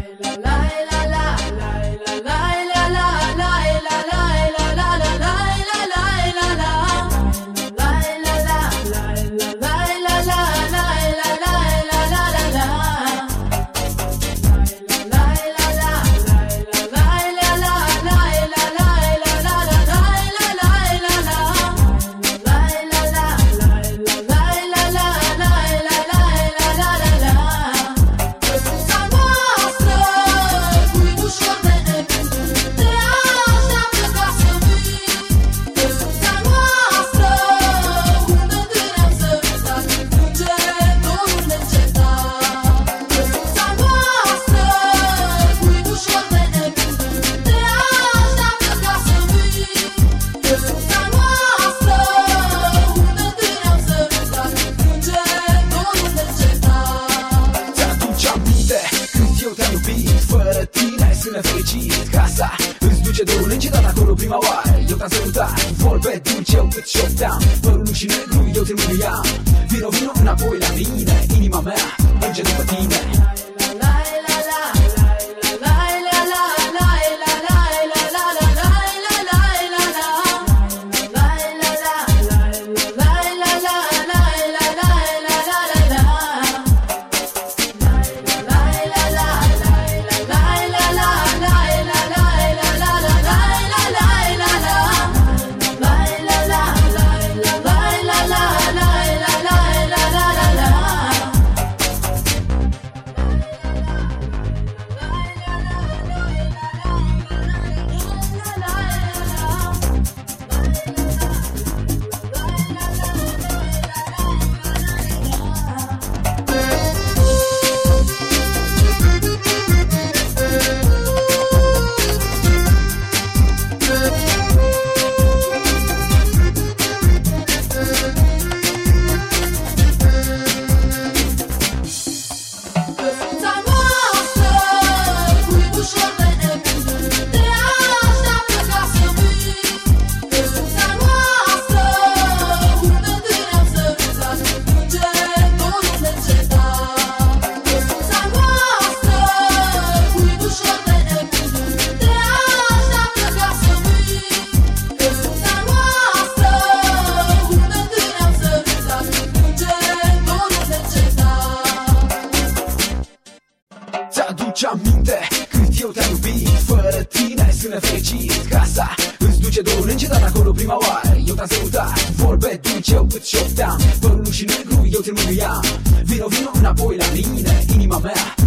Fără tine sunt nefericit. Casa îți duce de un încetat acolo prima oară. Eu te-am sărutat cu vorbe dulce, eu îți șopteam. Părul nu și negru, eu te mângâiam. Vino, vino înapoi la mine, inima mea plânge după tine. Ți-aduce aminte cât eu te-am iubit. Fără tine sunt nefericit. Casa îți duce de un încetat acolo prima oară. Eu te-am sărutat cu vorbe dulce, eu îți șopteam. Părul nu și negru, eu te mângâiam. Vino, vino înapoi la mine, inima mea